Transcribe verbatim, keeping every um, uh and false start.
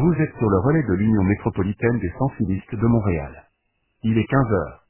Vous êtes sur le relais de l'Union métropolitaine des sensibilistes de Montréal. Il est quinze heures.